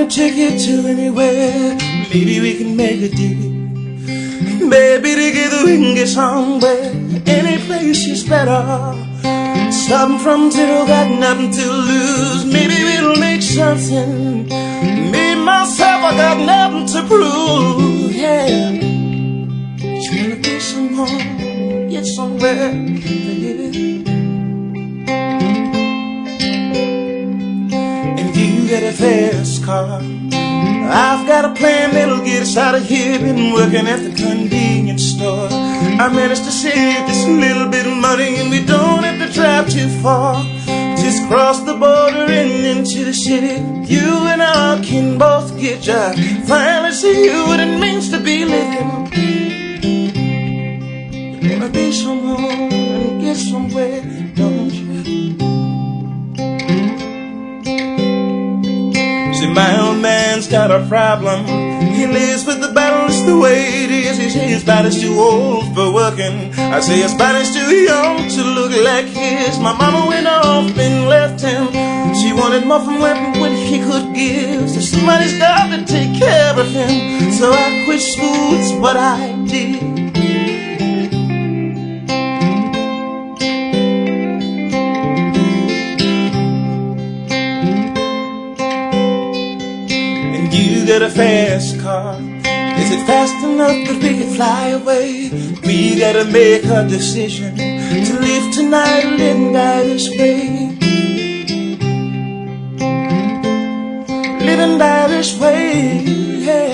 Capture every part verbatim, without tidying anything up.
take you to anywhere. Maybe we can make a deal. Maybe together we can get somewhere. Any place is better. Starting from zero, got nothing to lose. Maybe we'll make something. Me, myself, I got nothing to prove. Yeah, just wanna be someone, get somewhere, baby. And you got a fast car. I've got a plan that'll get us out of here. Been working at the convenience store. I managed to save this little bit of money, and we don't have to drive too far. Just cross the border and into the city. You and I can both get jobs. Finally see what it means to be living. You wanna be someone and get somewhere, don't you? See, my old man's got a problem. He lives with the battle, it's the way it is. He says his body's too old for working. I say his body's too young to look like his. My mama went off and left him. She wanted more from what he could give. So somebody's got to take care of him. So I quit school, it's what I did. You got a fast car. Is it fast enough that we can fly away? We gotta make a decision to live tonight or live and die this way. Live and die this way, yeah.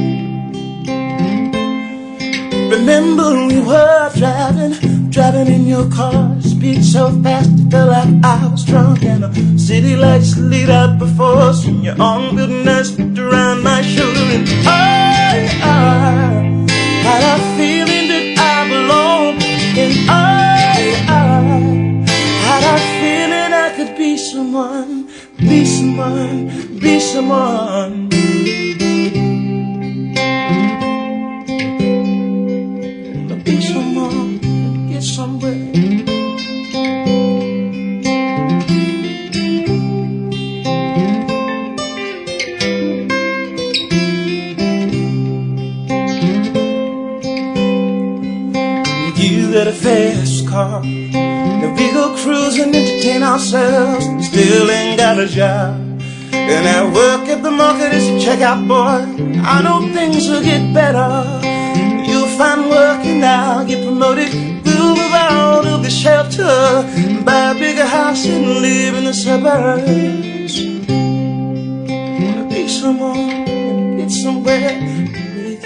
Remember we were driving, driving in your car. Speed so fast it felt like I was drunk. And the city lights lit up before us, and your arm good nice wrapped around my shoulder. And I, I had a feeling that I belonged. And I, I had a feeling I could be someone, be someone, be someone. Be someone, get somewhere. You got a fast car. Now we go cruising, entertain ourselves. Still ain't got a job. And I work at the market as a checkout boy. I know things will get better. You'll find work and I'll get promoted. We'll move out of the shelter, buy a bigger house and live in the suburbs. Wanna be someone and get somewhere with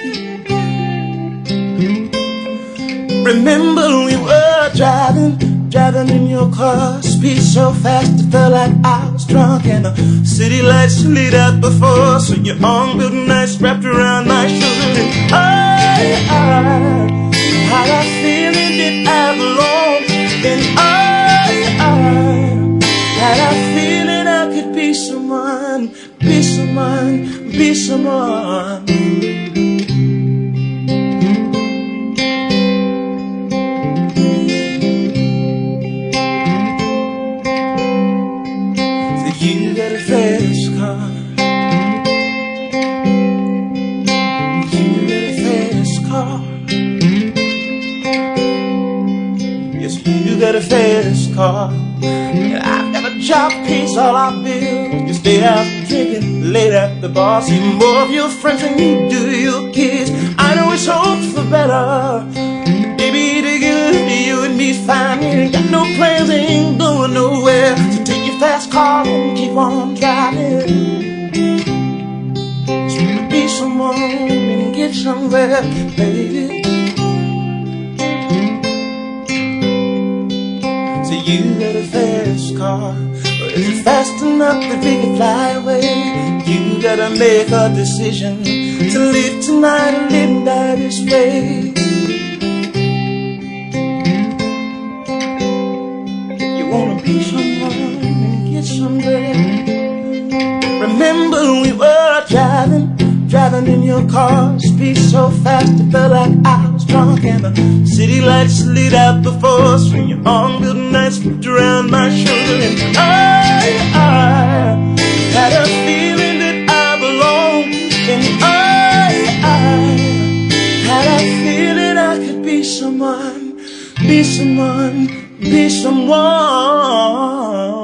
you. Remember we were driving, driving in your car. Speed so fast it felt like I was drunk. And the city lights lit up before us, so your arm built nice wrapped around my shoulder. And I, I had a feeling that I belonged. And I, I had a feeling I could be someone, be someone, be someone. You got a fast car. You got a fast car. Yes, you got a fast car. And I've got a job, pays all our bills. You stay out drinking late at the bar. See more of your friends than you do your kids. I know it's hope for better. Baby, together you and me fine. Ain't got no plans, ain't going nowhere. So take your fast car and keep on driving. Just wanna be someone and get somewhere, baby. So you got a fast car, but is it fast enough that we can fly away? You gotta make a decision to live tonight or live and die this way. Wanna be someone and get somewhere. Remember we were driving, driving in your car. Speed so fast it felt like I was drunk. And the city lights lit up before us, when your arm built nice wrapped around my shoulder. And I, I had a feeling that I belonged. someone, be someone, be someone.